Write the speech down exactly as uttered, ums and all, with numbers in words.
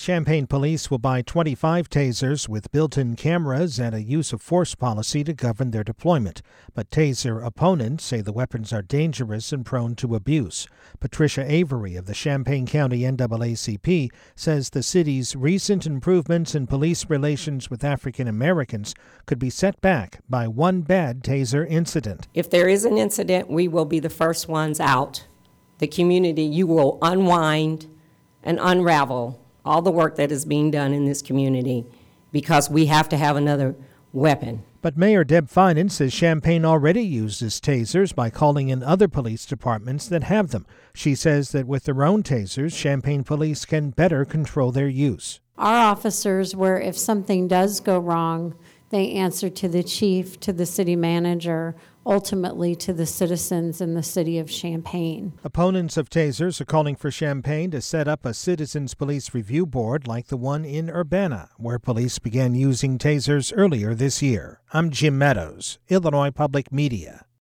Champaign police will buy twenty-five tasers with built-in cameras and a use-of-force policy to govern their deployment. But taser opponents say the weapons are dangerous and prone to abuse. Patricia Avery of the Champaign County N double A C P says the city's recent improvements in police relations with African Americans could be set back by one bad taser incident. If there is an incident, we will be the first ones out. The community, you will unwind and unravel all the work that is being done in this community because we have to have another weapon. But Mayor Deb Finan says Champaign already uses tasers by calling in other police departments that have them. She says that with their own tasers, Champaign police can better control their use. Our officers, where if something does go wrong, they answer to the chief, to the city manager, ultimately to the citizens in the city of Champaign. Opponents of tasers are calling for Champaign to set up a citizens police review board like the one in Urbana, where police began using tasers earlier this year. I'm Jim Meadows, Illinois Public Media.